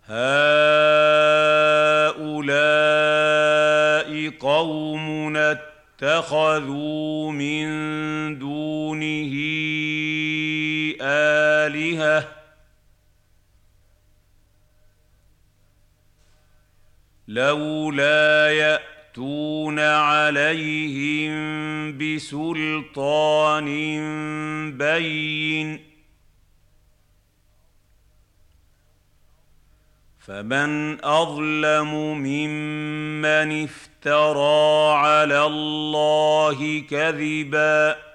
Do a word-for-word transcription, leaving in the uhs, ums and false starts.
هؤلاء قومنا اتخذوا من دونه آلهة لولا يأتون عليهم بسلطان بين فمن أظلم ممن افترى على الله كذبا